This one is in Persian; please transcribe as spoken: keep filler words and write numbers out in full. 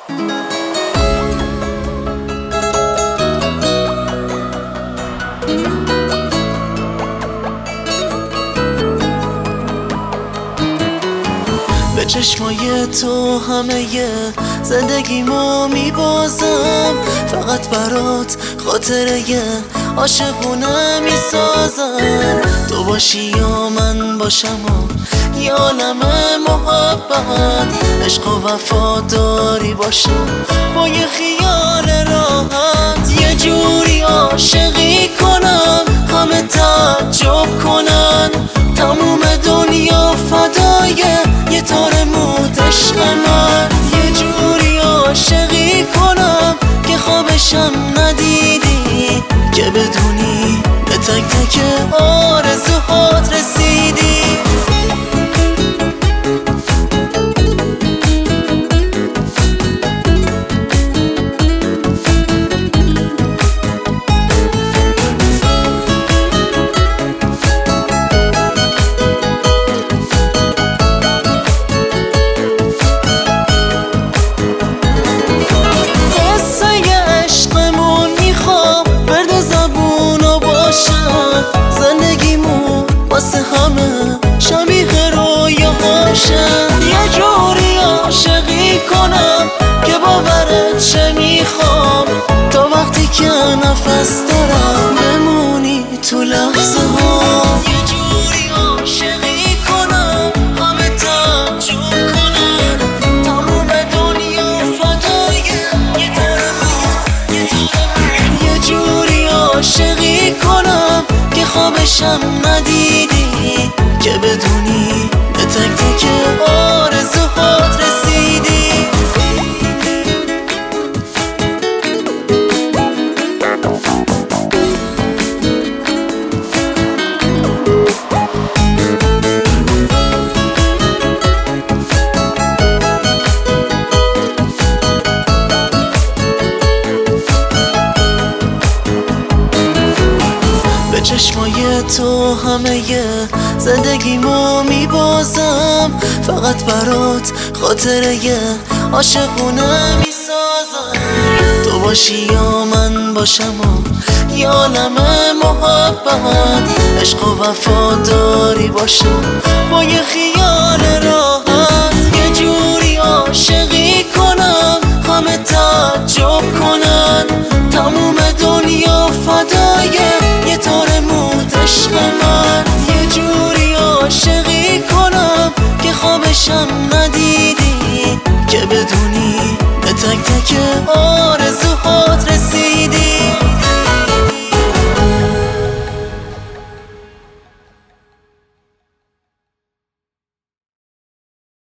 به چشمای تو همه زندگیمو میبازم، فقط برات خاطره عاشقونه میسازم. تو باشی یا من باشم و یه عالم محبت، عشق و وفاداری باشم با یه خیال راحت. یه جوری عاشقی کنم همه تعجب کنن، تموم دنیا فدای یه تار موت عشق من. یه جوری عاشقی کنم که خوابشم ندیدی، که بدونی به تک تک آرزوهات رسیدی. زندگیمون واسه همه شبیه رویاهاشم. یه جوری عاشقی کنم که باورت شه میخوام، تا وقتی که نفس دارم بمونی تو لحظه ها. یه جوری عاشقی کنم همه تعجب کنن، تموم دنیا فدای یه تار موت، یه تار موت. یه جوری عاشقی کنم که خوابشم ندیدی، که بدونی به تک تک آرزوهات رسیدی. به چشمای تو همه زندگیمو میبازم، فقط برات خاطره عاشقونه میسازم. تو باشی یا من باشم و یه عالم محبت، عشق و وفاداری باشم با یه خیال راحت. یه جوری عاشقی کنم همه تعجب کنن، تموم دنیا فدای یه تار موت عشق من. یه جوری عاشقی کنم که خوابشم ندیدی، که بدونی به تک تک آر